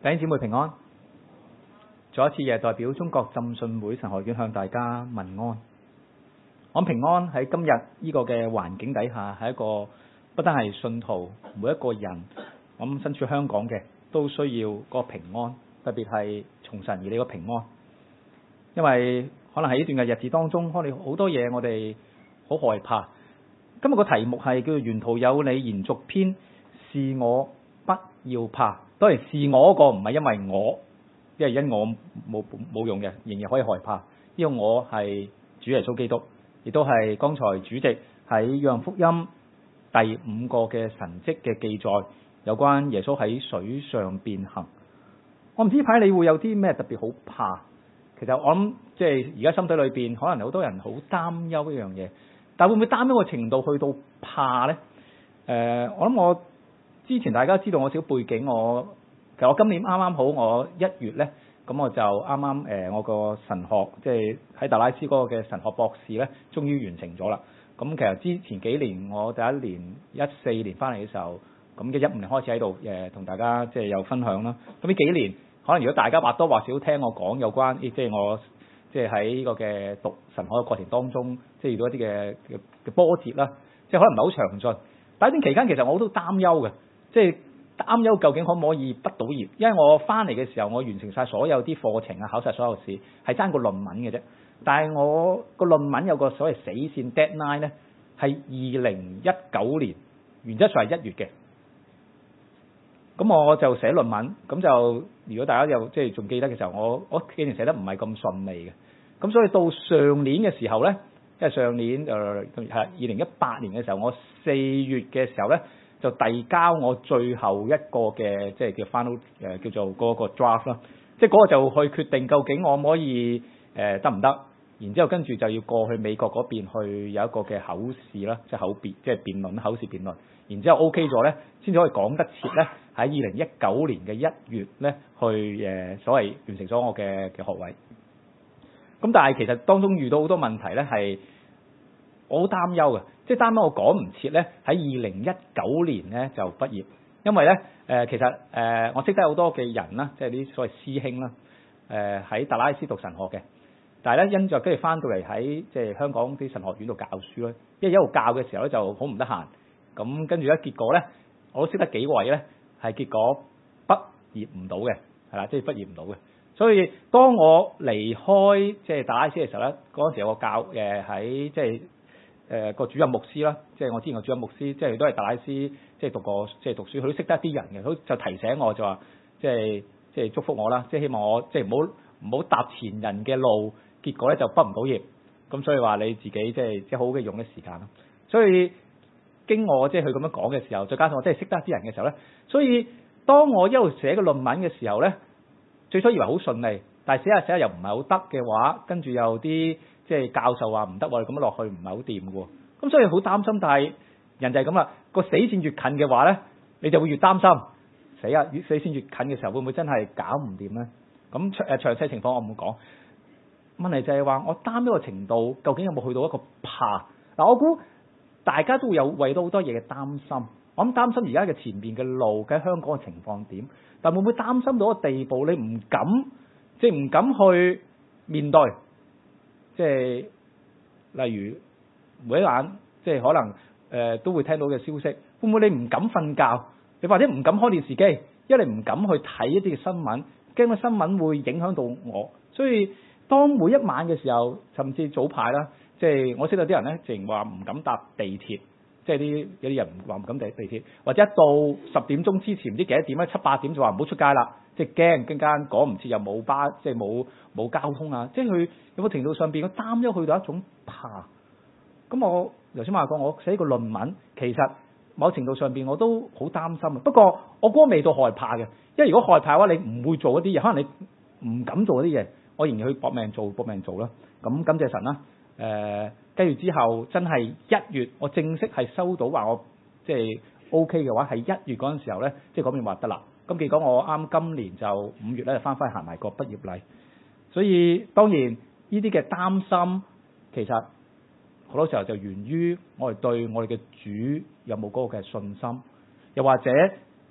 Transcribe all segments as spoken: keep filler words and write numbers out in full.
弟兄姊妹平安，再一次亦代表中國浸信會神學院向大家問安。我平安喺今日呢個嘅環境底下，係一個不單係信徒，每一個人，我諗身處香港嘅都需要個平安，特別係從神而嚟個平安。因為可能喺呢段嘅日子當中，我哋好多嘢我哋好害怕。今日個題目係叫做沿途有你延續篇，是我不要怕。當然是我嗰個唔係因為我，因為因我冇冇用嘅，仍然可以害怕。因為我係主耶穌基督，亦都係剛才主席喺約翰福音第五個嘅神蹟嘅記載，有關耶穌喺水上變行。我唔知呢排你會有啲咩特別好怕？其實我諗即係而家心底裏邊可能好多人好擔憂一樣嘢，但會唔會擔憂個程度去到怕呢？誒、呃，我諗我之前大家知道我少背景，我其實我今年啱啱好我一月呢，咁我就啱啱誒我個神學即係喺達拉斯嗰個嘅神學博士呢，終於完成咗啦。咁其實之前幾年我第一年一四年翻嚟嘅時候，咁嘅一五年開始喺度誒同大家即係有分享啦。咁呢幾年可能如果大家或多或少聽我講有關，即係我即係喺呢個嘅讀神學嘅過程當中，即係遇到一啲嘅嘅波折啦，即係可能唔係好詳盡。但係呢段期間其實我都擔憂嘅，即係擔憂究竟可唔可以畢到業？因為我翻嚟嘅時候，我完成晒所有啲課程啊，考晒所有試，係爭個論文嘅啫。但係我個論文有個所謂死線 deadline 咧，係二零一九年，原則上係一月嘅。咁我就寫論文，咁就如果大家又即係仲記得嘅時候，我我竟然寫得唔係咁順利嘅。咁所以到上年嘅時候咧，即係上年誒係二零一八年嘅時候，我四月嘅時候咧就遞交我最後一個嘅即係叫 final 誒叫做嗰個 draft 啦，即係嗰個就去決定究竟我可唔可以誒得唔得？然之後跟住就要過去美國嗰邊去有一個嘅口試啦，即係口辯即係辯論口試辯論。然之後 OK 咗咧，先至可以講得切咧。喺二零一九年嘅一月咧，去誒所謂完成咗我嘅嘅學位。咁但係其實當中遇到好多問題咧，係我好擔憂嘅，即係擔憂我趕唔切咧喺二零一九年咧就畢業，因為咧誒、呃、其實誒、呃、我識得好多嘅人啦，即係啲所謂師兄啦，誒喺達拉斯讀神學嘅，但係咧因著跟住翻到嚟喺即係香港啲神學院度教書咧，因為一路教嘅時候咧就好唔得閒，咁跟住咧結果咧我都識得幾位咧。係結果畢業唔到嘅，係啦，即係畢業唔到嘅。所以當我離開即係達拉斯嘅時候咧，嗰陣時有個教誒喺即係誒個主任牧師啦，即係我之前個主任牧師，即係都係達拉斯即係讀過即係讀書，佢都識得一啲人嘅，佢就提醒我就話，即係即係祝福我啦，即係希望我即係唔好唔好踏前人嘅路，結果咧就畢唔到業。咁所以話你自己即係即係好好嘅用嘅時間咯。所以經我即係佢咁樣講嘅時候，再加上我真係識得一啲人嘅時候咧，所以當我一路寫個論文嘅時候咧，最初以為好順利，但係寫下寫下又唔係好得嘅話，跟住又啲即係教授話唔得，我哋咁樣落去唔係好掂嘅喎。咁所以好擔心，但係人就係咁啦，個死線越近嘅話咧，你就會越擔心。死啊！越死線越近嘅時候，會唔會真係搞唔掂咧？咁誒詳細情況我唔會講。問題就係話我擔憂嘅程度，究竟有冇去到一個怕？嗱，我估大家都會有為到好多嘢嘅擔心，我諗擔心而家嘅前面嘅路喺香港嘅情況點，但會唔會擔心到個地步你唔敢，即係唔敢去面對，即係例如每一晚即係可能誒、呃、都會聽到嘅消息，會唔會你唔敢瞓覺，你或者唔敢開電視機，因為你唔敢去睇一啲嘅新聞，驚個新聞會影響到我，所以當每一晚嘅時候，甚至早排啦。即係我識到啲人咧，淨話唔敢搭地鐵，即係啲有啲人話唔敢搭地鐵，或者一到十點鐘之前唔知幾多點咧，七八點就話唔好出街啦，即係驚陣間趕唔切又冇巴，即係冇冇交通啊！即係佢有個程度上邊，我擔憂去到一種怕。咁我頭先話過，我寫個論文，其實某程度上邊我都好擔心啊。不過我嗰個未到害怕嘅，因為如果害怕嘅話，你唔會做一啲嘢，可能你唔敢做一啲嘢，我仍然去搏命做，搏命做啦。咁感謝神啦。誒，跟住、呃、之後真係一月，我正式係收到話我即係 O K 嘅話，係一月嗰陣時候咧，即係嗰邊話得啦。咁結果我啱今年就五月咧就翻返去行埋個畢業禮，所以當然呢啲嘅擔心其實好多時候就源於我哋對我哋嘅主有冇嗰個嘅信心，又或者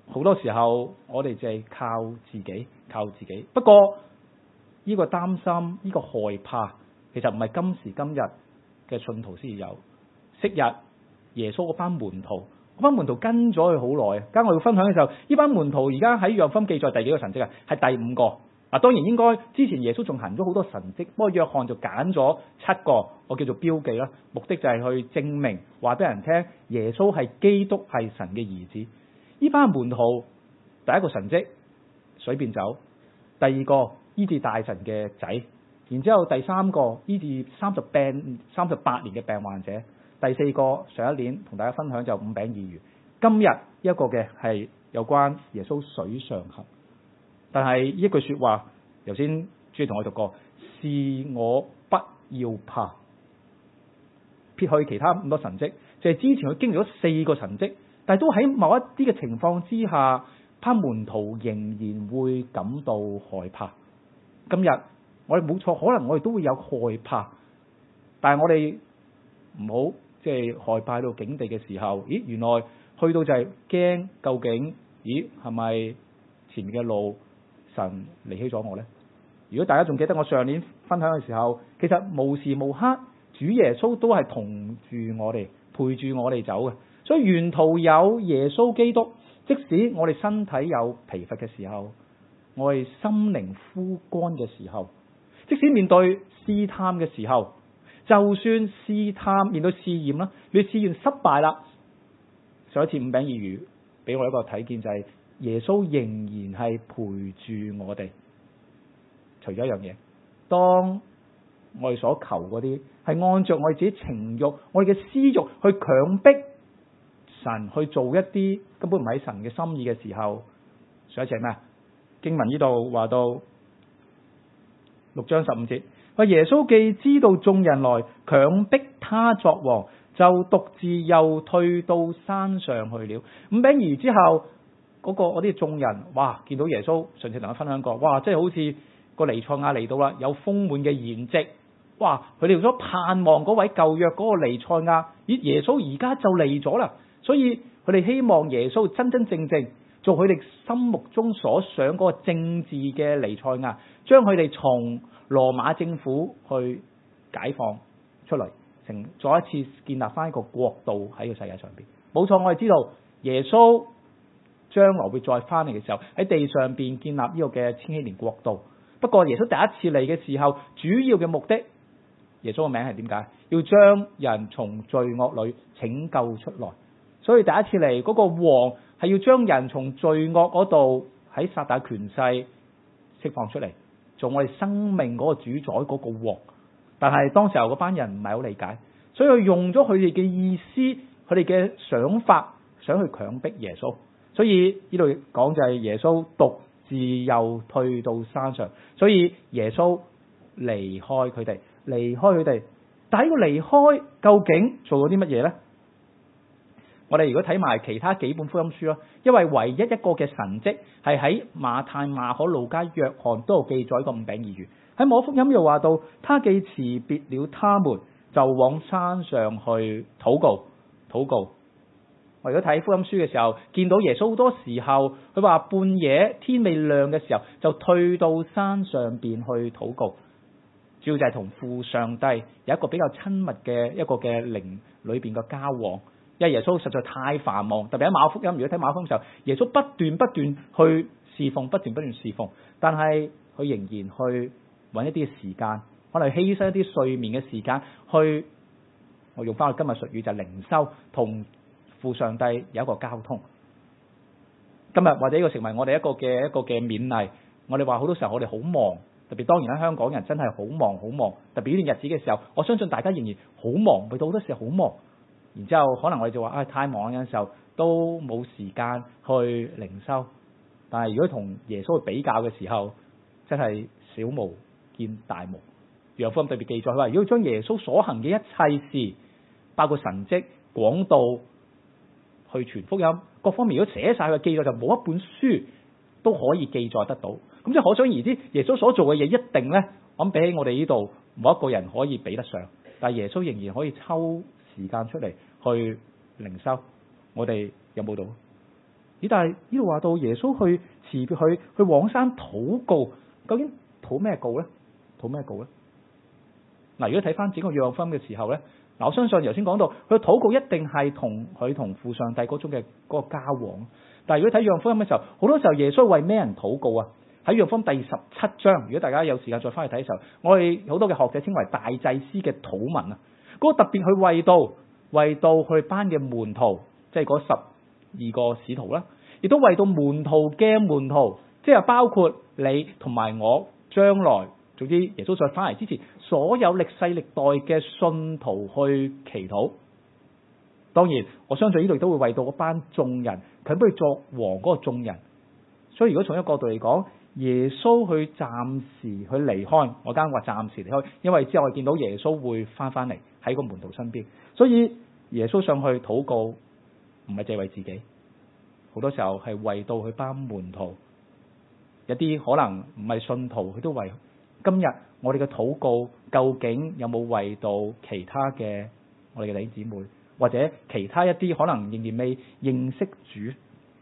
好多時候我哋就係靠自己，靠自己。不過呢個擔心，呢個害怕，其實唔係今時今日嘅信徒先有。昔日耶穌嗰班門徒，嗰班門徒跟咗佢好耐。今日我要分享嘅時候，呢班門徒而家喺約翰記載第幾個神蹟啊？係第五個。嗱，當然應該之前耶穌仲行咗好多神蹟，不過約翰就揀咗七個，我叫做標記啦。目的就係去證明，話俾人聽耶穌係基督，係神嘅兒子。呢班門徒第一個神蹟水變酒，第二個醫治大臣嘅仔，然之後第三個醫治三十病三十八年嘅病患者，第四個上一年同大家分享就五餅二魚。今日一個嘅係有關耶穌水上行。但係一句說話，頭先主同我讀過，是我不要怕。撇去其他咁多神蹟，就係、是、之前佢經歷咗四個神蹟，但係都喺某一啲嘅情況之下，班門徒仍然會感到害怕。今日我哋冇錯，可能我哋都會有害怕，但係我哋唔好即係害怕到境地嘅時候，咦，原來去到就係驚，究竟咦係咪前面嘅路？神離棄咗我呢？如果大家仲記得我上年分享嘅時候，其實無時無刻主耶穌都係同住我哋，陪住我哋走嘅。所以沿途有耶穌基督，即使我哋身體有疲乏嘅時候，我哋心靈枯乾嘅時候，即使面對試探嘅時候，就算試探面對試驗啦，你試驗失敗啦，上一次五餅二魚俾我一個睇見就係、是。耶穌仍然係陪住我哋，除咗一樣嘢，當我哋所求嗰啲係按照我哋自己情慾、我哋嘅私慾去強迫神去做一啲根本唔係神嘅心意嘅時候，上一次係咩？經文呢度話到六章十五節，話耶穌既知道眾人來強迫他作王，就獨自又退到山上去了。五餅二魚之後。嗰、那個嗰啲眾人，哇！見到耶穌，上次同我分享過，哇！即係好似個彌賽亞嚟到啦，有豐滿嘅筵席，哇！佢哋所盼望嗰位舊約嗰個彌賽亞，咦？耶穌而家就嚟咗啦，所以佢哋希望耶穌真真正正做佢哋心目中所想嗰個政治嘅彌賽亞，將佢哋從羅馬政府去解放出嚟，成再一次建立翻一個國度喺個世界上邊。冇錯，我哋知道耶穌將來會再翻嚟嘅時候，喺地上邊建立呢個嘅千禧年國度。不過耶穌第一次嚟嘅時候，主要嘅目的，耶穌嘅名係點解？要將人從罪惡裏拯救出來。所以第一次嚟嗰個王係要將人從罪惡嗰度喺撒旦權勢釋放出嚟，做我哋生命嗰個主宰嗰個王。但係當時候嗰班人唔係好理解，所以佢用咗佢哋嘅意思，佢哋嘅想法，想去強迫耶穌。所以呢度講就係耶穌獨自又退到山上，所以耶穌離開佢哋，離開佢哋。但係呢個離開究竟做咗啲乜嘢呢？我哋如果睇埋其他幾本福音書咯，因為唯一一個嘅神蹟係喺馬太、馬可、路加、約翰都有記載個五餅二魚。喺馬可福音又話到，他既辭別了他們，就往山上去禱告，禱告。我如果睇福音書嘅時候，見到耶穌好多時候，佢話半夜天未亮嘅時候，就退到山上邊去禱告，主要就係同父上帝有一個比較親密嘅一個嘅靈裏邊嘅交往。因為耶穌實在太繁忙，特別喺馬可福音，如果睇馬可福音嘅時候，耶穌不斷不斷去侍奉，不斷不斷侍奉，但係佢仍然去揾一啲嘅時間，可能犧牲一啲睡眠嘅時間去，我用翻我今日術語就係靈修，同父上帝有一個交通。今日或者呢個成為我哋一個嘅一個嘅勉勵。我哋話好多時候我哋好忙，特別當然喺香港人真係好忙好忙，特別呢段日子嘅時候，我相信大家仍然好忙，去到好多時候好忙。然之後可能我哋就話啊、哎、太忙嘅時候都冇時間去靈修。但係如果同耶穌去比較嘅時候，真係小巫見大巫。約翰福音特別記載佢話，如果將耶穌所行嘅一切事，包括神蹟、廣道、去傳福音各方面，如果寫晒佢記載，就冇一本書都可以記載得到。咁即係可想而知，耶穌所做嘅嘢一定咧，我諗比起我哋呢度冇一個人可以比得上。但係耶穌仍然可以抽時間出嚟去靈修，我哋有冇到？ 咦？但係呢度話到耶穌去辭別去去往山禱告，究竟禱咩告咧？禱咩告咧？嗱，如果睇翻整個約翰福音嘅時候咧，嗱，我相信頭先講到佢禱告一定係同佢同父上帝嗰種嘅嗰個交往。但係如果睇約翰福音嘅時候，好多時候耶穌為咩人禱告啊？喺約翰福音第十七章，如果大家有時間再翻去睇嘅時候，我哋好多嘅學者稱為大祭司嘅禱文啊。嗰、那個特別去為到為到佢班嘅門徒，即係嗰十二個使徒啦，亦都為到門徒嘅門徒，即係包括你同埋我將來，總之耶穌再翻嚟之前，所有歷世歷代嘅信徒去祈禱。當然，我相信呢度都會為到嗰班眾人，佢不如作王嗰個眾人。所以如果從一個角度嚟講，耶穌去暫時去離開，我啱話暫時離開，因為之後我見到耶穌會翻翻嚟喺個門徒身邊，所以耶穌上去禱告，唔係淨係為自己，好多時候係為到佢班門徒，有啲可能唔係信徒，佢都為今日我哋嘅禱告，究竟有冇為到其他嘅我哋嘅弟兄姊妹，或者其他一啲可能仍然未認識主？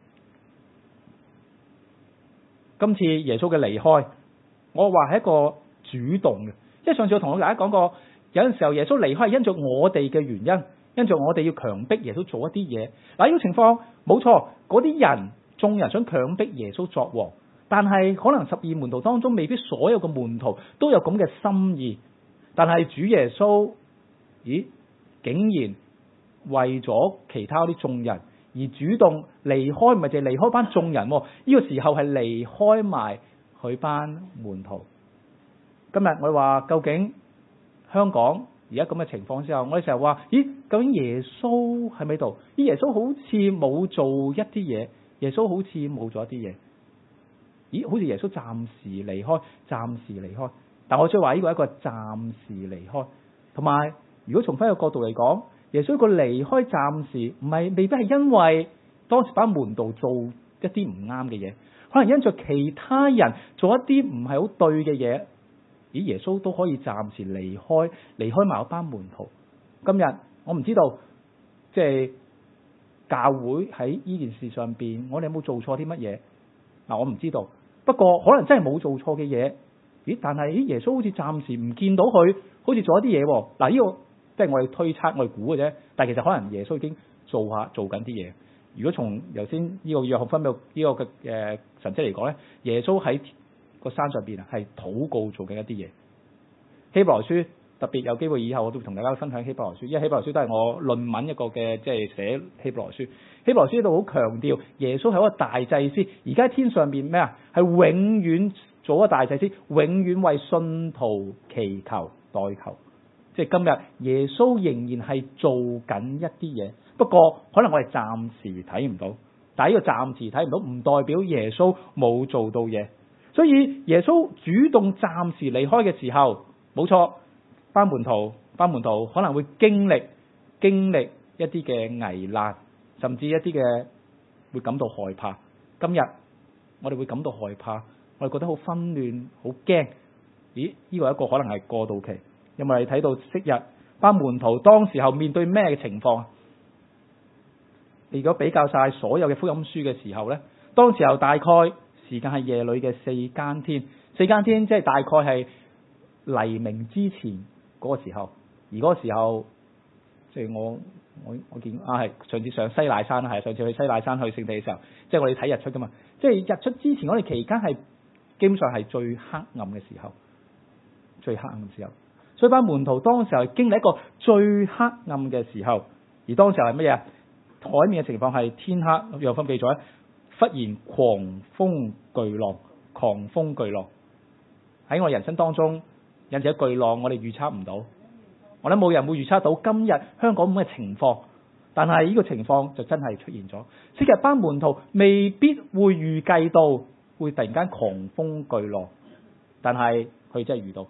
今次耶穌嘅離開，我話係一個主動嘅，因為上次我同大家講過，有陣時候耶穌離開係因着我哋嘅原因，因着我哋要強迫耶穌做一啲嘢。嗱，呢個情況冇錯，嗰啲人眾人想強迫耶穌作王，但係可能十二門徒當中未必所有嘅門徒都有咁嘅心意，但係主耶穌，咦，竟然為咗其他啲眾人而主動離開，唔係淨係離開班眾人，呢、這個時候係離開埋佢班門徒。今日我哋話究竟香港而家咁嘅情況之後，我哋成日話，咦，究竟耶穌喺咪度？咦，耶穌好似冇做一啲嘢，耶穌好似冇做一啲嘢。咦，好似耶穌暫時離開，暫時離開。但我再話呢個係一個暫時離開，同埋如果從翻一個角度嚟講，耶穌個離開暫時唔係未必係因為當時班門徒做一啲唔啱嘅嘢，可能因着其他人做一啲唔係好對嘅嘢，咦，耶穌都可以暫時離開，離開埋一班門徒。今日我唔知道，即係教會喺呢件事上邊，我哋有冇做錯啲乜嘢？嗱，我唔知道。不過可能真係冇做錯嘅嘢，咦？但係咦，耶穌好似暫時唔見到佢，好似做一啲嘢。嗱，呢個即係我哋推測，我哋估嘅啫。但係其實可能耶穌已經做下做緊啲嘢。如果從頭先呢個約翰福音呢個嘅誒神蹟嚟講咧，耶穌喺個山上邊啊，係禱告做緊一啲嘢。希伯來書特別有機會以後我都會同大家分享希伯來書，因為希伯來書都係我論文一個嘅即係寫希伯來書。希伯來書呢度好強調耶穌係一個大祭司，而家喺天上邊咩啊？係永遠做一個大祭司，永遠為信徒祈求代求。即係今日耶穌仍然係做緊一啲嘢，不過可能我哋暫時睇唔到。但係呢個暫時睇唔到，唔代表耶穌冇做到嘢。所以耶穌主動暫時離開嘅時候，冇錯，班門徒班門徒可能會經歷經歷一啲嘅危難，甚至一啲嘅會感到害怕。今日我哋會感到害怕，我哋覺得好紛亂，好驚。咦？呢個一個可能係過渡期，因為你睇到昔日班門徒當時候面對咩嘅情況？你如果比較晒所有嘅福音書嘅時候咧，當時候大概時間係夜裏嘅四更天，四更天即係大概係黎明之前嗰個時候，而嗰個時候即係我我我見啊係上次上西乃山啦，係上次去西乃山去聖地嘅時候，即係我哋睇日出噶嘛，即係日出之前我哋期間係基本上係最黑暗嘅時候，最黑暗嘅時候，所以班門徒當時候係經歷一個最黑暗嘅時候，而當時候係乜嘢？海面嘅情況係天黑，有分記載，忽然狂風巨浪，狂風巨浪喺我人生當中引起巨浪，我哋預測唔到，我諗冇人會預測到今日香港咁嘅情況，但係呢個情況就真係出現咗。昔日班門徒未必會預計到會突然間狂風巨浪，但係佢真係遇到。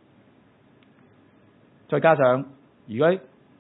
再加上如果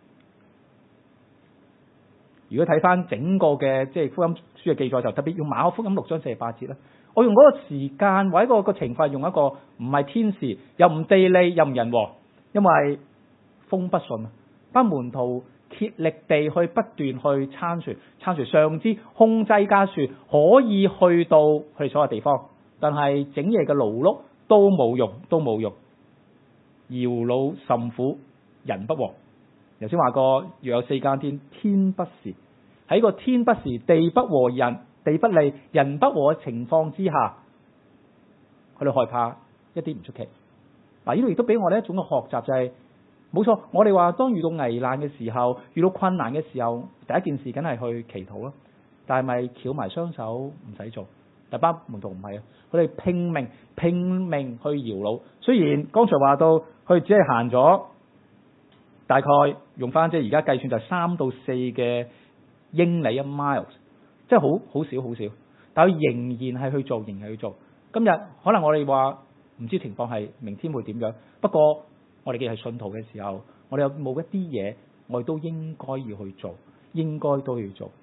如果睇翻整個嘅即係福音書嘅記載，就特別用馬可福音六章四十八節啦。我用嗰個時間或者個個情況，用一個唔係天時，又唔地利，又唔人和，因為風不順啊。班門徒竭力地去不斷去撐船，撐船上之控制架船可以去到佢哋所有地方，但係整夜嘅勞碌都冇用，都冇用，搖橹甚苦，人不和。頭先話過，若有四更天，天不時，喺個天不時、地不和人、地不利、人不和嘅情況之下，佢哋害怕一啲唔出奇。嗱，呢度亦都俾我哋一種嘅學習，就係、是、冇錯。我哋話當遇到危難嘅時候，遇到困難嘅時候，第一件事梗係去祈禱啦。但係咪翹埋雙手唔使做？但班門徒唔係啊，佢哋拼命拼命去搖橹。雖然剛才話到佢只係行咗大概用翻即係而家計算就係三到四嘅英里一 miles， 即係好好少好少。但係佢仍然係去做，仍然係去做。今日可能我哋話唔知情況係明天會點樣，不過我哋既係信徒嘅時候，我哋有冇一啲嘢我哋都應該要去做，應該都要做。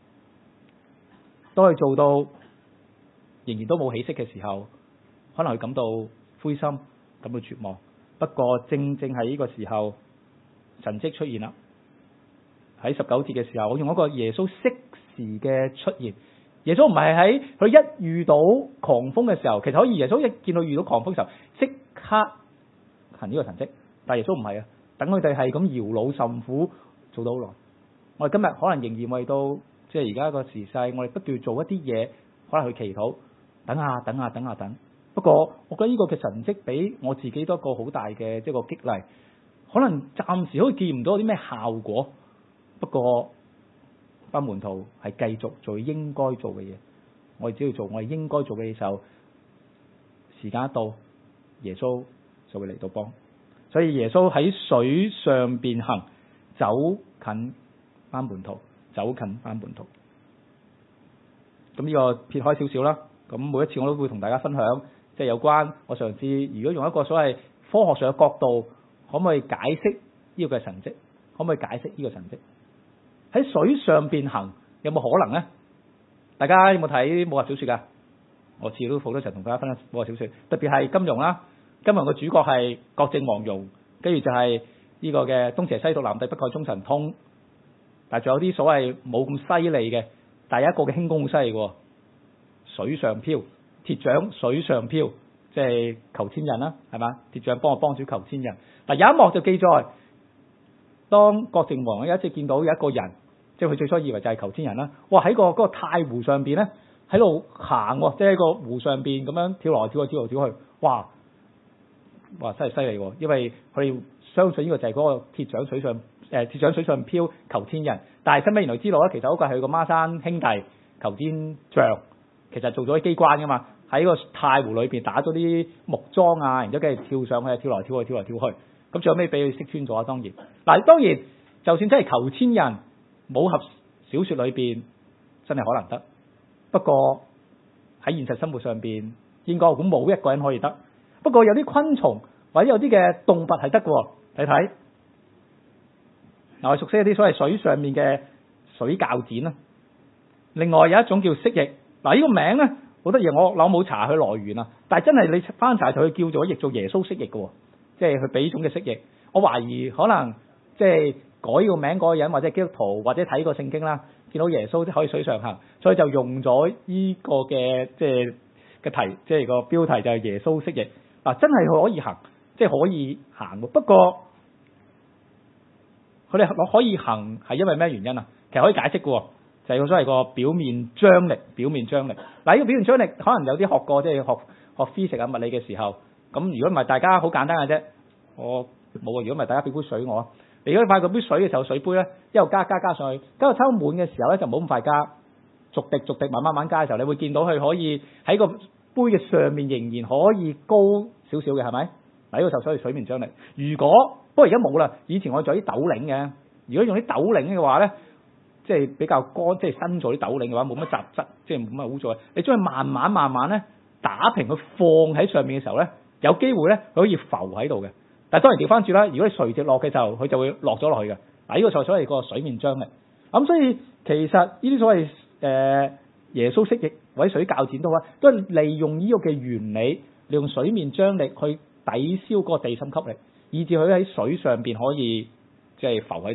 當佢做到仍然都冇起色嘅時候，可能佢感到灰心，感到絕望。不過正正係呢個時候，神蹟出現啦。喺十九節嘅時候，我用一個耶穌適時嘅出現。耶穌唔係喺佢一遇到狂風嘅時候，其實可以耶穌一見到遇到狂風嘅時候即刻行呢個神蹟，但係耶穌唔係啊，等佢哋係咁搖橹甚苦做到好耐。我哋今日可能仍然為到即係而家個時勢，我哋不斷做一啲嘢，可能去祈禱，等下等下等下等。不過我覺得呢個嘅神蹟俾我自己都一個好大嘅即係個激勵，可能暫時好似見唔到啲咩效果，不過班門徒係繼續做應該做嘅嘢。我哋只要做我哋應該做嘅嘢時候，時間一到，耶穌就會嚟到幫。所以耶穌喺水上邊行，走近班門徒，走近班門徒。咁呢個撇開少少啦。咁每一次我都會同大家分享，即係有關我嘗試，如果用一個所謂科學上嘅角度，可唔可以解釋呢個嘅神蹟？可唔可以解釋呢個神蹟？喺水上邊行有冇可能咧？大家有冇睇武俠小說噶？我次次都好多時同大家分享武俠小說，特別係金庸啦。金庸嘅主角係郭靖、黃蓉，跟住就係呢個嘅東邪西毒、南帝北丐、中神通。但係仲有啲所謂冇咁犀利嘅，但係一個嘅輕功好犀利嘅，水上漂，鐵掌水上漂，即係裘千仞啦，係嘛？鐵掌幫我幫主裘千仞。嗱，有一幕就記載，當郭靖王有一次見到有一個人，即係佢最初以為就係裘千仞啦，哇喺個嗰個太湖上邊咧，喺度行，即係喺個湖上邊咁樣跳來跳去跳來跳去，哇哇真係犀利喎！因為佢哋相信呢個就係嗰個鐵掌水上誒鐵掌水上漂裘千仞，但係後尾原來知道咧，其實嗰個係佢個孖生兄弟裘千丈，其實做咗啲機關噶嘛，喺個太湖裏邊打咗啲木樁啊，然之後跟住跳上去，跳來跳去，跳來跳去，咁最後尾俾佢識穿咗啊！當然，嗱當然，就算真係裘千仞，武俠小說裏邊真係可能得，不過喺現實生活上邊，應該咁冇一個人可以得。不過有啲昆蟲或者有啲嘅動物係得嘅，睇睇。嗱，我熟悉一啲所謂水上面嘅水較剪啦。另外有一種叫蜥蜴，嗱呢個名咧好得意，我我冇查佢來源啊，但係真係你翻查就佢叫做譯做耶穌蜥蜴嘅，即係佢俾呢種嘅蜥蜴。我懷疑可能即係改個名嗰個人或者基督徒或者睇過聖經啦，見到耶穌即可以水上行，所以就用咗呢個嘅即係嘅題，即係個標題就係耶穌蜥蜴。嗱，真係佢可以行，即係可以行。不過佢哋可以行係因為咩原因啊？其實可以解釋嘅，就係個所謂個表面張力。表面張力嗱，呢個表面張力可能有啲學過，即係學學 physics 啊物理嘅時候。咁如果唔係，大家好簡單嘅啫。我冇啊。如果唔係，大家俾杯水我。如果你發個杯水嘅時候，水杯咧一路加加加上去，加到抽滿嘅時候咧就冇咁快加，逐滴逐滴慢慢慢加嘅時候，你會見到佢可以喺個杯嘅上面仍然可以高少少嘅，係咪？嗱，呢個就所謂水面張力。如果不過而家冇啦，以前我做啲斗零嘅。如果用啲斗零嘅話咧，即係比較乾，即係新做啲斗零嘅話，冇乜雜質，即係冇乜污糟。你將佢慢慢慢慢咧打平，佢放喺上面嘅時候咧，有機會咧佢可以浮喺度嘅。但係當然調翻轉啦，如果你垂直落嘅時候，佢就會落咗落去嘅。嗱，呢個就所謂個水面張力。咁所以其實呢啲所謂誒、呃、耶穌蜥蜴或者水較剪都好啦，都係利用呢個嘅原理，利用水面張力去抵消嗰個地心吸力，以至佢喺水上邊可以即係浮喺度。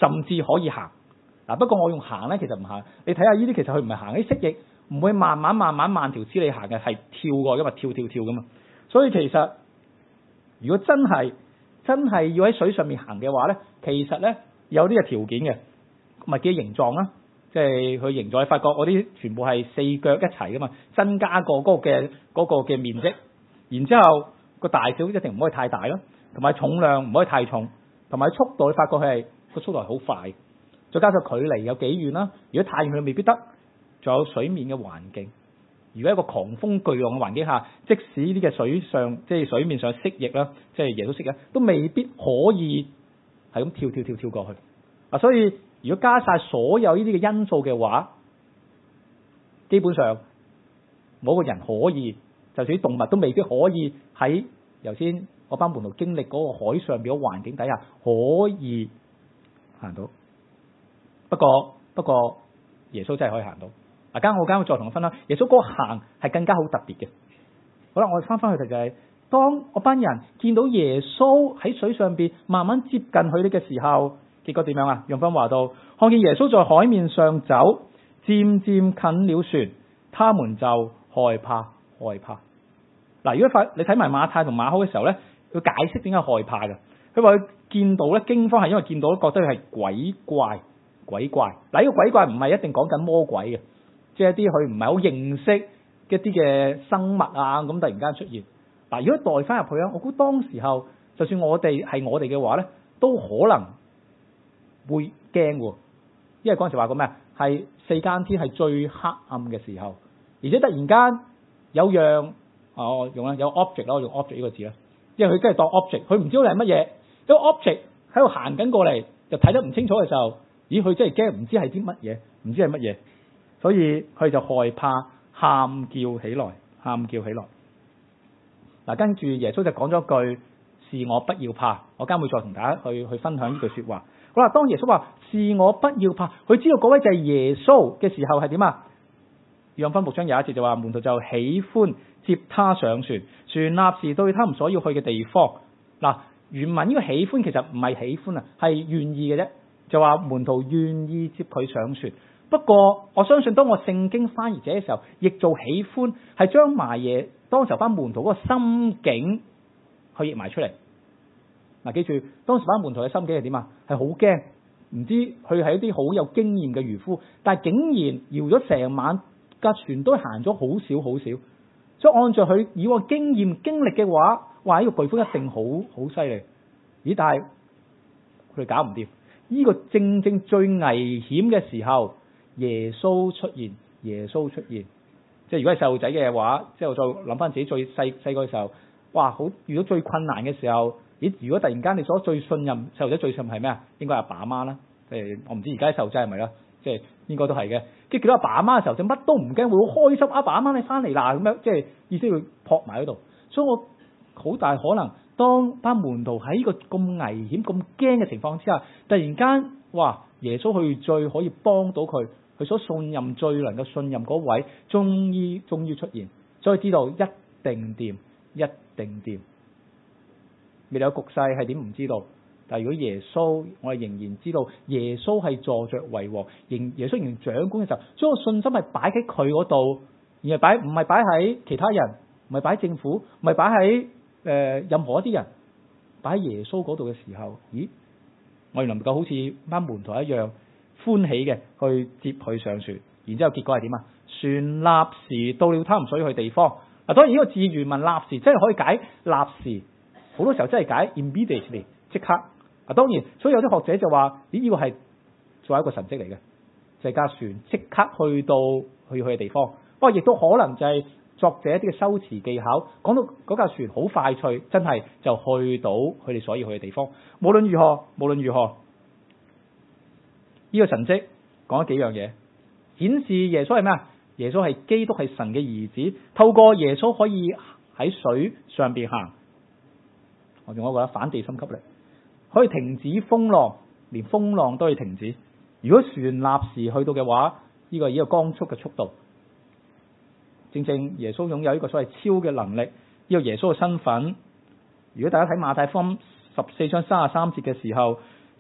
甚至可以行。嗱，不過我用行咧，其實唔行。你睇下呢啲，其實佢唔係行，啲蜥蜴唔會慢慢慢慢慢條斯理行嘅，係跳過噶嘛，跳跳跳噶嘛。所以其實如果真係真係要喺水上面行嘅話咧，其實咧有啲嘅條件嘅，咪嘅形狀啦，即係佢形狀，你發覺嗰啲全部係四腳一齊噶嘛，增加過嗰個嘅嗰個嘅面積，然之後個大小一定唔可以太大咯，同埋重量唔可以太重，同埋速度你發覺佢係個速度係好快，再加上距離有幾遠啦，如果太遠佢未必得，仲有水面嘅環境。如果一個狂風巨浪嘅環境下，即使呢啲嘅水上即係水面上蜥蜴啦，即係耶穌蜥蜴，都未必可以係咁跳跳跳跳過去。啊，所以如果加晒所有呢啲嘅因素嘅話，基本上冇個人可以，就算啲動物都未必可以喺頭先嗰班門徒經歷嗰個海上邊嘅環境底下可以行到。不過不過耶穌真係可以行到。嗱，間我間會再同我分享，耶穌嗰個行係更加好特別嘅。好啦，我哋翻翻去就係、是，當嗰班人見到耶穌喺水上邊慢慢接近佢哋嘅時候，結果點樣啊？楊芬話到，看見耶穌在海面上走，漸漸近了船，他們就害怕害怕。嗱，如果發你睇埋馬太同馬可嘅時候咧，佢解釋點解害怕嘅。佢話佢見到咧驚慌係因為見到覺得係鬼怪鬼怪。嗱，呢個鬼怪唔係一定講緊魔鬼嘅。即係一啲佢唔係好認識一啲嘅生物啊，咁突然間出現。嗱，如果代翻入去啊，我估當時候就算我哋係我哋嘅話咧，都可能會驚喎。因為嗰陣時話過咩啊？係四更天係最黑暗嘅時候，而且突然間有樣啊，我用啦有 object 啦，我用 object 呢個字啦。因為佢真係當 object，佢唔知道係乜嘢，一個 object 喺度行緊過嚟，就睇得唔清楚嘅時候，咦？佢真係驚，唔知係啲乜嘢，唔知係乜嘢。所以佢就害怕，喊叫起來，喊叫起來。嗱，跟住耶穌就講咗句：是我不要怕。我間會再同大家去去分享呢句說話。好啦，當耶穌話是我不要怕，佢知道嗰位就係耶穌嘅時候係點啊？約翰福音六章有一節就話，門徒就喜歡接他上船，船立時到他們所要去嘅地方。嗱，原文呢個喜歡其實唔係喜歡啊，係願意嘅啫。就話門徒願意接佢上船。不過我相信當我聖經翻譯者嘅時候，亦做喜歡係將埋嘢當時候班門徒嗰個心境去譯埋出嚟。嗱，記住當時班門徒嘅心境係點啊？係好驚，唔知佢係一啲好有經驗嘅漁夫，但係竟然搖咗成晚架船都行咗好少好少，所以按照佢以往經驗經歷嘅話，話呢個颶風一定好好犀利。咦？但係佢哋搞唔掂，呢個正正最危險嘅時候。耶穌出現，耶穌出現，即係如果係細路仔嘅話，即係我再諗翻自己最細細個嘅時候，哇！好遇到最困難嘅時候，咦？如果突然間你所最信任細路仔最信任係咩啊？應該係阿爸阿媽啦。即係我唔知而家啲細路仔係咪啦，即係應該都係嘅。跟住見到阿爸阿媽嘅時候，就乜都唔驚，會好開心。阿爸阿媽你翻嚟啦咁樣，即係意思要撲埋喺度。所以我好大可能，當班門徒喺呢個咁危險、咁驚嘅情況之下，突然間哇！耶穌去最可以幫到佢。佢所信任最能夠信任嗰位，終於終於出現，所以知道一定掂，一定掂。未來局勢係點唔知道，但係如果耶穌，我哋仍然知道耶穌係坐着為王，仍耶穌仍然掌管嘅時候，所以我信心係擺喺佢嗰度，而係擺唔係擺喺其他人，唔係擺喺政府，唔係擺喺誒任何一啲人，擺喺耶穌嗰度嘅時候，咦？我哋能夠好似班門徒一樣。歡喜嘅去接佢上船，然之後結果係點啊？船立時到了他們所要去地方。嗱，當然呢個字原文立時真係可以解立時，好多時候真係解 immediately 即刻。啊，當然，所以有啲學者就話：咦，呢個係作為一個神蹟嚟嘅，就係架船即刻去到去去嘅地方。不過亦都可能就係作者一啲嘅修辭技巧，講到嗰架船好快脆，真係就去到佢哋所要去嘅地方。無論如何，無論如何。呢個神蹟講咗幾樣嘢，顯示耶穌係咩啊？耶穌係基督，係神嘅兒子。透過耶穌可以喺水上邊行，我仲我覺得反地心吸力，可以停止風浪，連風浪都可以停止。如果船立時去到嘅話，呢個係一個光速嘅速度。正正耶穌擁有呢個所謂超嘅能力，呢個耶穌嘅身份。如果大家睇馬太福音十四章三十三節嘅時候，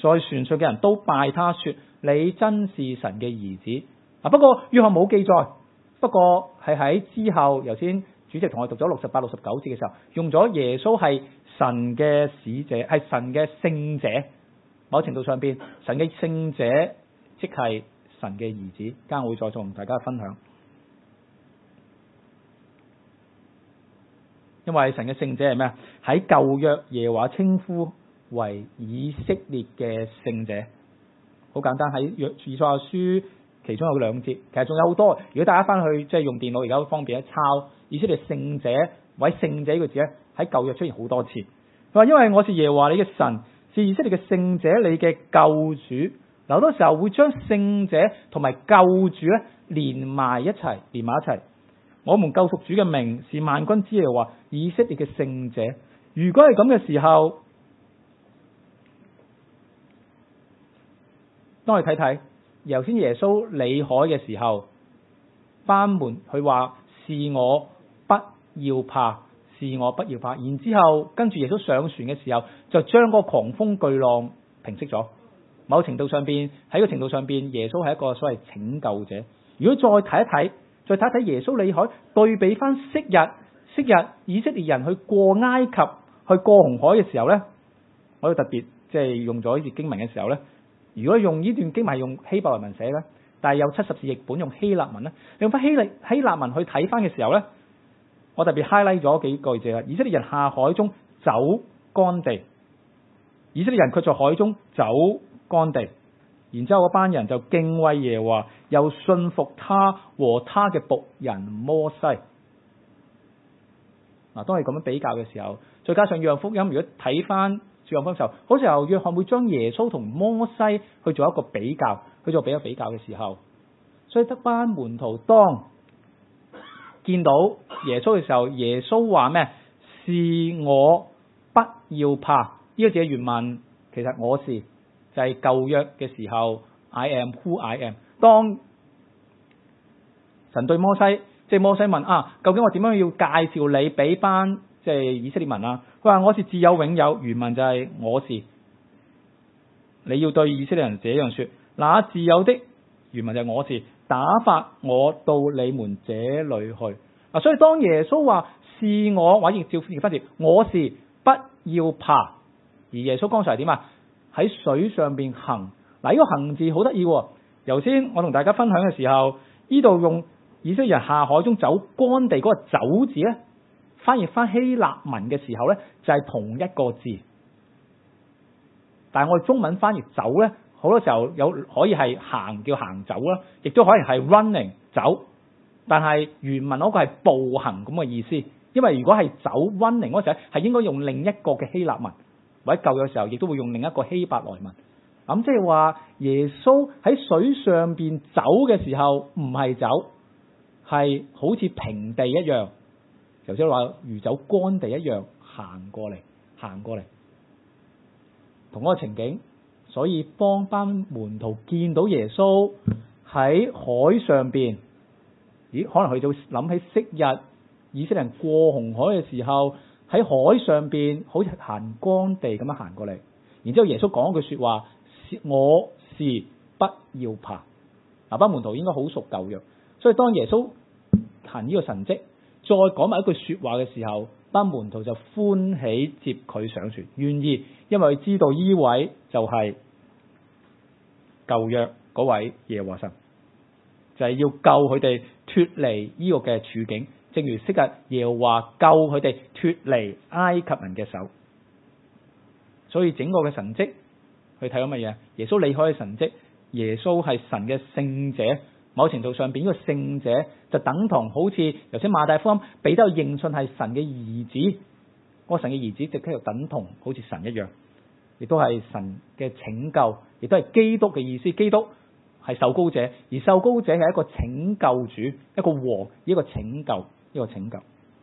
在船上嘅人都拜他說：你真是神嘅兒子。啊，不過約翰冇記載，不過係喺之後，頭先主席同我讀咗六十八、六十九節嘅時候，用咗耶穌係神嘅使者，係神嘅聖者。某程度上邊，神嘅聖者即係神嘅兒子。間我會再同大家分享。因為神嘅聖者係咩啊？喺舊約耶和華稱呼為以色列嘅聖者。好簡單，喺約以賽亞書其中有兩節，其實仲有好多。如果大家翻去即係用電腦而家好方便一抄以色列聖者或者聖者呢個字咧，喺舊約出現好多次。佢話：因為我是耶和華你嘅神，是以色列嘅聖者，你嘅救主。嗱，好多時候會將聖者同埋救主咧連埋一齊，連埋一齊。我們救贖主嘅名是萬軍之耶和華以色列嘅聖者。如果係咁嘅時候，當我哋睇睇，頭先耶穌離海嘅時候，班門佢話：是我不要怕，是我不要怕。然之後跟住耶穌上船嘅時候，就將嗰個狂風巨浪平息咗。某程度上邊，喺個程度上邊，耶穌係一個所謂拯救者。如果再睇一睇，再睇睇耶穌離海，對比翻昔日昔日以色列人去過埃及、去過紅海嘅時候呢，我要特別即係用咗呢段經文嘅時候呢，如果用呢段經文係用希伯來文寫呢，但係有七十士譯本用希臘文呢，用翻希臘希臘文去睇翻嘅時候呢，我特別 highlight 咗幾句啫。以色列人下海中走乾地，以色列人卻在海中走乾地。然之後嗰班人就敬畏耶和華，又信服他和他嘅僕人摩西。嗱，當你咁樣比較嘅時候，再加上約翰福音，如果睇翻約翰福音嘅時候，好時候約翰會將耶穌同摩西去做一個比較，去做比較比較嘅時候，所以得班門徒當見到耶穌嘅時候，耶穌話咩？是我不要怕。呢、這個字嘅原文其實我是。就係舊約嘅時候 ，I am who I am。當神對摩西，即係摩西問啊，究竟我點樣要介紹你俾班即係以色列民啊？佢話我是自有永有，原文就係我是。你要對以色列人這樣說，那自有的原文就係我是，打發我到你們這裏去。啊，所以當耶穌話是我，或者照翻譯，我是不要怕。而耶穌剛才係點啊？喺水上邊行，嗱，呢個行字好得意喎。頭先我同大家分享嘅時候，呢度用以色列人下海中走乾地嗰個走字咧，翻譯翻希臘文嘅時候咧，就係同一個字。但係我哋中文翻譯走咧，好多時候有可以係行叫行走啦，亦都可以係 running 走。但係原文嗰個係步行咁嘅意思，因為如果係走 running 嗰陣，係應該用另一個嘅希臘文。或者舊嘅時候，亦都會用另一個希伯來文。咁即係話耶穌喺水上邊走嘅時候，唔係走，係好似平地一樣。頭先話如走乾地一樣行過嚟，行過嚟，同嗰個情景。所以幫班門徒見到耶穌喺海上邊，咦？可能佢就諗起昔日以色列人過紅海嘅時候。喺海上邊好似行乾地咁樣行過嚟，然之後耶穌講一句說話：我是不要怕。嗱，班門徒應該好熟舊約，所以當耶穌行呢個神蹟，再講埋一句說話嘅時候，班門徒就歡喜接佢上船，願意，因為佢知道呢位就係舊約嗰位耶和華神，就係要救佢哋脫離呢個嘅處境。正如昔日耶和華救佢哋脫離埃及人嘅手，所以整個嘅神蹟去睇到乜嘢？耶穌離開嘅神蹟，耶穌係神嘅聖者。某程度上邊呢個聖者就等同好似頭先馬太福音彼得認信係神嘅兒子，嗰個神嘅兒子即係等同好似神一樣，亦都係神嘅拯救，亦都係基督嘅意思。基督係受膏者，而受膏者係一個拯救主，一個王，一個拯救。呢個拯救，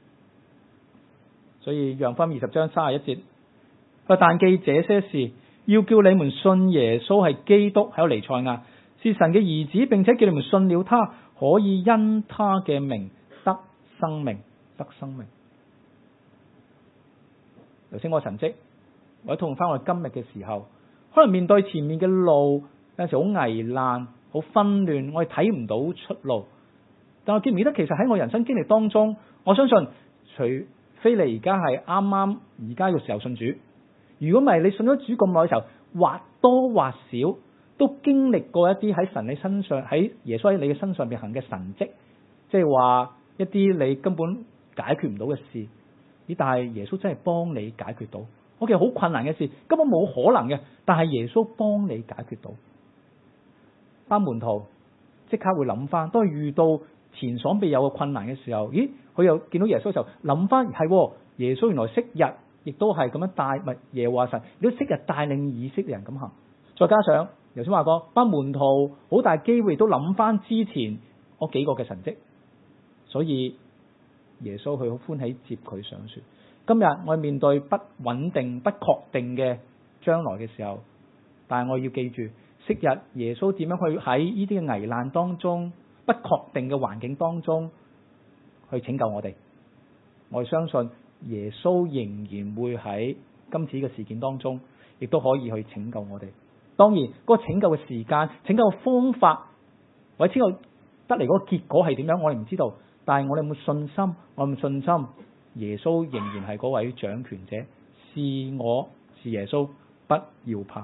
所以約翰福音二十章三十一節，但記這些事，要叫你們信耶穌係基督，係個彌賽亞，是神嘅兒子，並且叫你們信了他，可以因他嘅名得生命，得生命。頭先我神蹟，我同翻我哋今日嘅時候， 可能面對前面嘅路有陣時好危難、好紛亂，我哋睇唔到出路。但我記唔記得其實喺我人生經歷當中，我相信除非你而家係啱啱而家嘅時候信主，如果唔係你信咗主咁耐嘅時候，或多或少都經歷過一啲喺神你身上、喺耶穌喺你嘅身上邊行嘅神蹟，即係話一啲你根本解決唔到嘅事，咦？但係耶穌真係幫你解決到。我其實好困難嘅事，根本冇可能嘅，但係耶穌幫你解決到。班門徒即刻會諗翻，當佢遇到前所未有嘅困難嘅時候，咦？佢又見到耶穌嘅時候，諗翻係耶穌原來昔日亦都係咁樣帶，咪耶和華神亦都昔日帶領以色列人咁行。再加上頭先話過，班門徒好大機會都諗翻之前嗰幾個嘅神蹟，所以耶穌佢好歡喜接佢上船。今日我面對不穩定、不確定嘅將來嘅時候，但係我要記住，昔日耶穌點樣去喺呢啲嘅危難當中、不確定嘅環境當中去拯救我哋。我相信耶穌仍然會喺今次嘅事件當中，亦都可以去拯救我哋。當然，嗰個拯救嘅時間、拯救嘅方法，或者拯救得嚟嗰個結果係點樣，我哋唔知道。但係我哋有冇信心？我有冇信心？耶穌仍然係嗰位掌權者，是我是耶穌，不要怕。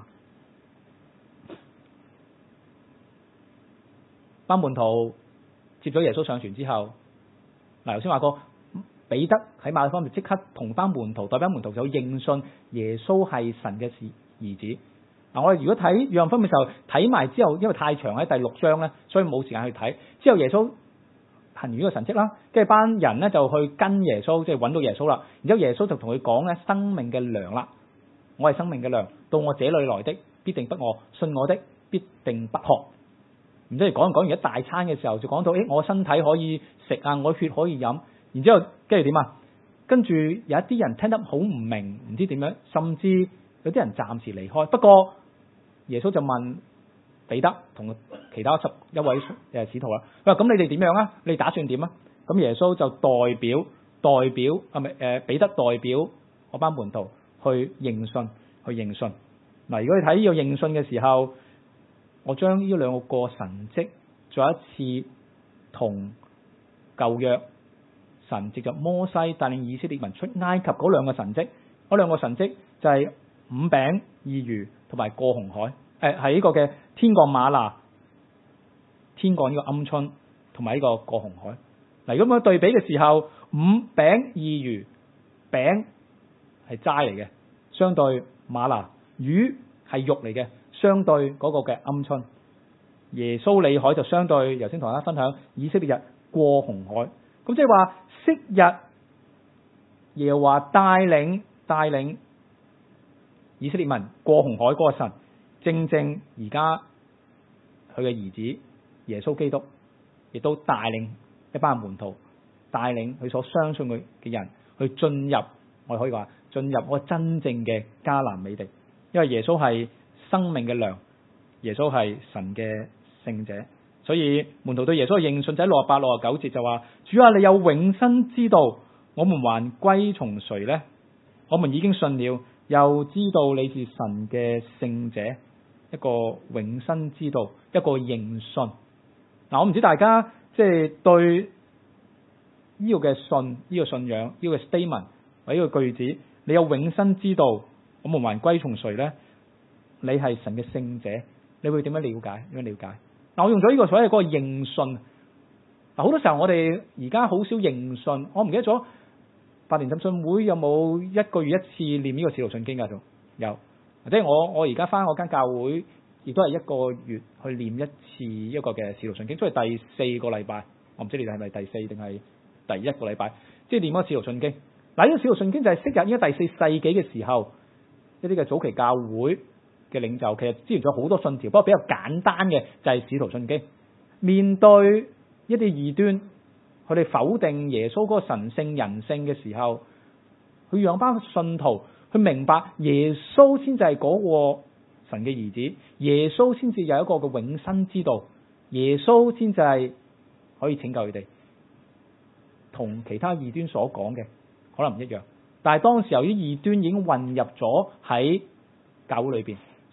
班門徒接咗耶穌上船之後，嗱，頭先話過，彼得喺馬可方面即刻同班門徒、代班門徒就認信耶穌係神嘅兒子。嗱，我哋如果睇約翰福音嘅時候睇埋之後，因為太長喺第六章咧，所以冇時間去睇。之後耶穌行完呢個神蹟啦，跟住班人咧就去跟耶穌，即係揾到耶穌啦。然之後耶穌就同佢講咧，生命嘅糧啦，我係生命嘅糧，到我這裏來的必定不餓，信我的必定不渴。然之後講講完一大餐嘅時候，就講到誒，我身體可以食啊，我血可以飲。然之後跟住點啊？跟住有一啲人聽得好唔明，唔知點樣，甚至有啲人暫時離開。不過耶穌就問彼得同其他十一位誒使徒啦，佢話：咁你哋點樣啊？你哋打算點啊？咁耶穌就代表代表啊，咪誒彼得代表我班門徒去認信，去認信。嗱，如果你睇呢個認信嘅時候，我將呢兩個神蹟再一次同舊約神藉着摩西帶領以色列民出埃及嗰兩個神蹟，嗰兩個神蹟就係五餅二魚同埋過紅海，誒係呢個嘅天降嗎哪、天降呢個鵪鶉同埋呢個過紅海。嗱，如果咁樣對比嘅時候，五餅二魚，餅係齋嚟嘅，相對嗎哪；魚係肉嚟嘅，相對嗰個嘅鵪鶉。耶穌裏海就相對，頭先同大家分享以色列人過紅海。咁即係話昔日耶和華帶領帶領以色列民過紅海嗰個神，正正而家佢嘅兒子耶穌基督亦都帶領一班門徒，帶領佢所相信佢嘅人去進入，我哋可以話進入我真正嘅迦南美地。因為耶穌係生命嘅糧，耶穌係神嘅聖者，所以門徒對耶穌嘅認信，就喺六十八、六十九節就話：主啊，你有永生之道，我們還歸從誰呢？我們已經信了，又知道你是神嘅聖者，一個永生之道，一個認信。嗱，我唔知大家即係對呢個嘅信、呢個信仰、呢個 statement 或者呢個句子，你有永生之道，我們還歸從誰呢？你係神嘅聖者，你會點樣了解？點樣了解？嗱，我用咗呢個所謂嗰個認信。嗱，好多時候我哋而家好少認信，我唔記得咗八年浸信會有冇一個月一次念呢個使徒信經㗎？仲有，或者我我而家翻我間教會，亦都係一個月去念一次一個嘅使徒信經，即係第四個禮拜。我唔知你哋係咪第四定係第一個禮拜，即係念嗰個使徒信經。嗱，呢個使徒信經就係昔日應該第四世紀嘅時候一啲嘅早期教會嘅領袖，其實之前仲有好多信條，不過比較簡單嘅就係使徒信經。面對一啲異端，佢哋否定耶穌嗰個神聖人性嘅時候，佢讓班信徒去明白耶穌先至係嗰個神嘅兒子，耶穌先至有一個嘅永生之道，耶穌先至係可以拯救佢哋。同其他異端所講嘅可能唔一樣，但係當時由於異端已經混入咗喺教會裏邊，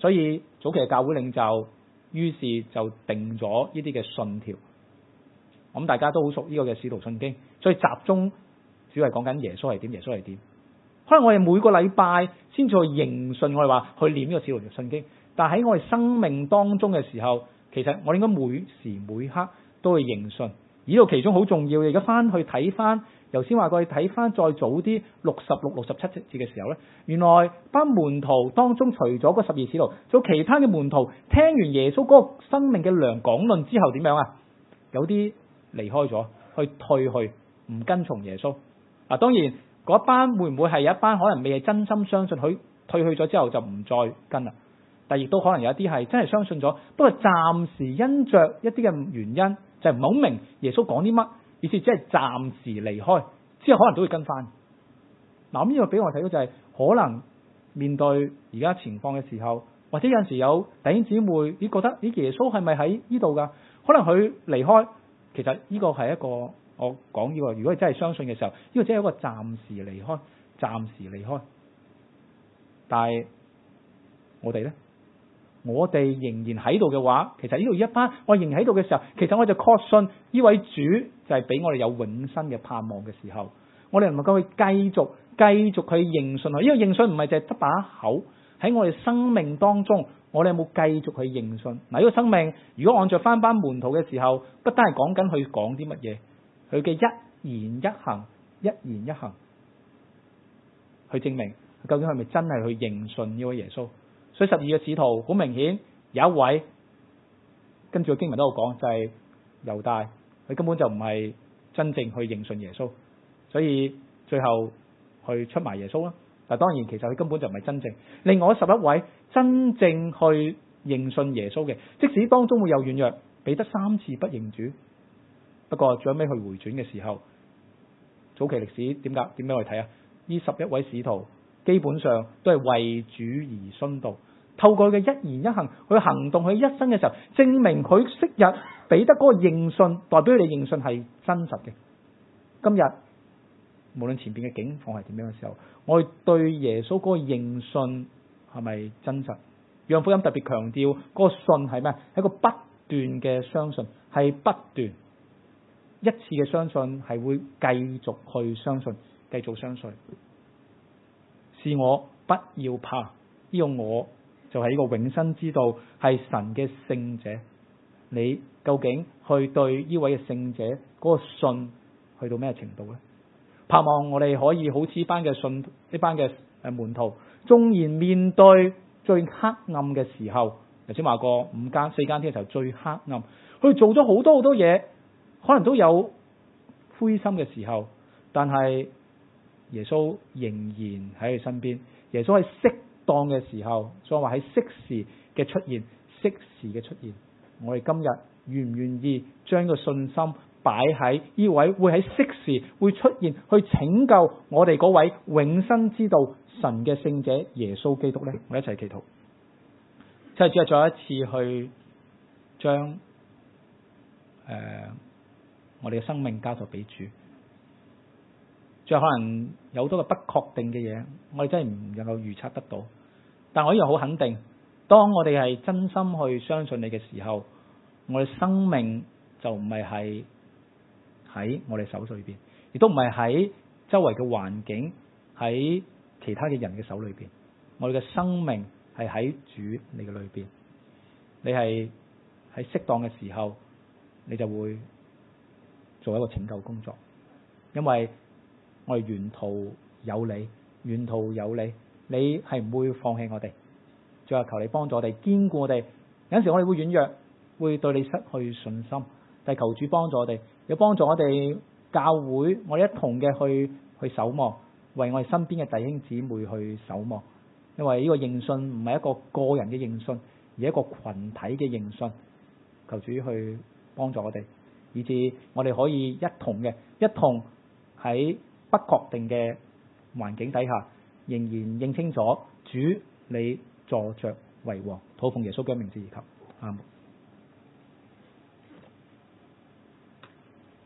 所以早期嘅教會領袖於是就定咗呢啲嘅信條。咁大家都好熟呢個嘅使徒信經，所以集中主要係講緊耶穌係點，耶穌係點。可能我哋每個禮拜先至去認信，我哋話去念呢個使徒信經，但喺我哋生命當中嘅時候，其實我哋應該每時每刻都去認信。呢度其中好重要嘅，而家翻去睇翻，頭先話過去睇翻再早啲六十六、六十七節嘅時候咧，原來班門徒當中除咗嗰十二使徒，仲有其他嘅門徒聽完耶穌嗰個生命嘅糧講論之後點樣啊？有啲離開咗，去退去，唔跟從耶穌。嗱，當然嗰班會唔會係有一班可能未係真心相信，佢退去咗之後就唔再跟啦？但亦都可能有一啲係真係相信咗，不過暫時因着一啲嘅原因，就係唔係好明耶穌講啲乜，意思只係暫時離開，之後可能都會跟翻。嗱，咁呢個俾我睇到就係、是、可能面對而家情況嘅時候，或者有陣時有弟兄姊妹，你覺得咦耶穌係咪喺呢度㗎？可能佢離開，其實呢個係一個我講呢個，如果真係相信嘅時候，呢、這個只係一個暫時離開，暫時離開。但係我哋咧？我哋仍然喺度嘅話，其實呢度一班我仍然喺度嘅時候，其實我就確信呢位主就係俾我哋有永生嘅盼望嘅時候，我哋能夠去繼續繼續去認信佢。呢個認信唔係淨係得把口，喺我哋生命當中，我哋有冇繼續去認信？嗱，呢個生命如果按照翻班門徒嘅時候，不單係講緊佢講啲乜嘢，佢嘅一言一行、一言一行，去證明究竟係咪真係去認信呢位耶穌。所以十二個使徒好明顯有一位，跟住個經文都有講，就係猶大，佢根本就唔係真正去認信耶穌，所以最後去出賣耶穌啦。但當然其實佢根本就唔係真正。另外十一位真正去認信耶穌嘅，即使當中會有軟弱，彼得三次不認主，不過最後尾去回轉嘅時候，早期歷史點解點樣去睇啊？呢十一位使徒基本上都係為主而殉道，透過佢嘅一言一行去行動，佢一生嘅時候，證明佢昔日彼得嗰個認信，代表你認信係真實嘅。今日無論前邊嘅境況係點樣嘅時候，我哋對耶穌嗰個認信係咪真實？約翰福音特別強調嗰個信係咩？係一個不斷嘅相信，係不斷一次嘅相信，係會繼續去相信，繼續相信。是我不要怕，呢、這個我就係呢個永生之道，係神嘅聖者。你究竟去對呢位嘅聖者嗰個信去到咩程度呢？盼望我哋可以好似呢班嘅信，呢班嘅誒門徒，縱然面對最黑暗嘅時候，頭先話過五間四間天嘅時候最黑暗，佢做咗好多好多嘢，可能都有灰心嘅時候，但係耶穌仍然喺佢身邊。耶穌喺適當嘅時候，所以話喺適時嘅出現，適時嘅出現。我哋今日願唔願意將個信心擺喺呢位會喺適時會出現，去拯救我哋嗰位永生之道神嘅聖者耶穌基督呢？我哋一齊祈禱，即係只係再一次去將誒、呃、我哋嘅生命交託俾主。最後可能有好多嘅不確定嘅嘢，我哋真係唔能夠預測得到。但我依樣好肯定，當我哋係真心去相信你嘅時候，我哋生命就唔係係喺我哋手裏邊，亦都唔係喺周圍嘅環境，喺其他嘅人嘅手裏邊。我哋嘅生命係喺主你嘅裏邊。你係喺適當嘅時候，你就會做一個拯救工作，因為我哋沿途有你，沿途有你，你係唔會放棄我哋。最後求你幫助我哋，堅固我哋。有陣時我哋會軟弱，會對你失去信心，但係求主幫助我哋，要幫助我哋教會，我哋一同嘅去去守望，為我哋身邊嘅弟兄姊妹去守望。因為呢個認信唔係一個個人嘅認信，而係一個群體嘅認信。求主去幫助我哋，以致我哋可以一同嘅一同喺不確定嘅環境底下，仍然認清楚主你坐着為王。禱奉耶穌嘅名字而求，阿們。